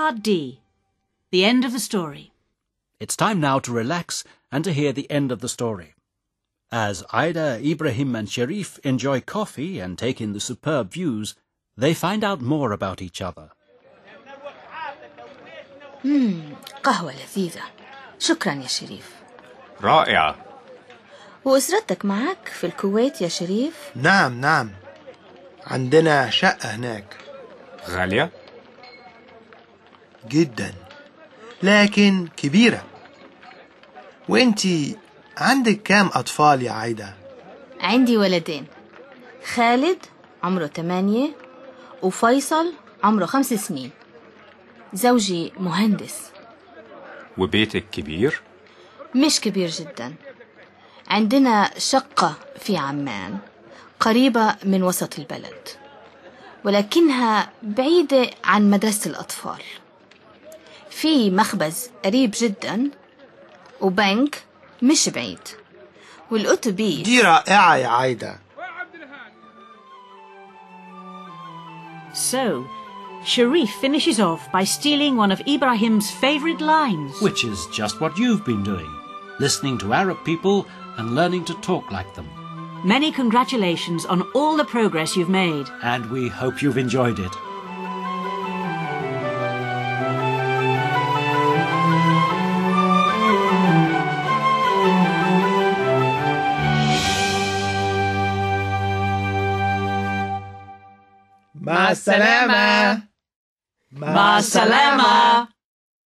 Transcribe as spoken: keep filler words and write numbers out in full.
Part D. The end of the story. It's time now to relax and to hear the end of the story. As Ida, Ibrahim and Sharif enjoy coffee and take in the superb views, they find out more about each other. مم. قهوة لذيذة. شكرا يا شريف. رائعة. وأسرتك معك في الكويت يا شريف؟ نعم نعم، عندنا شقة هناك. غالية؟ جدا، لكن كبيرة. وانتي عندك كام أطفال يا عايدة؟ عندي ولدين، خالد عمره ثمانية وفيصل عمره خمس سنين. زوجي مهندس. وبيتك كبير؟ مش كبير جدا. عندنا شقة في عمان قريبة من وسط البلد، ولكنها بعيدة عن مدرسة الأطفال. في مخبز قريب جدا وبنك مش بعيد، والأتوبيس. دي رائعة يا عايدة. So, Sharif finishes off by stealing one of Ibrahim's favourite lines. Which is just what you've been doing, listening to Arab people and learning to talk like them. Many congratulations on all the progress you've made. And we hope you've enjoyed it. مع السلامة. مع السلامة.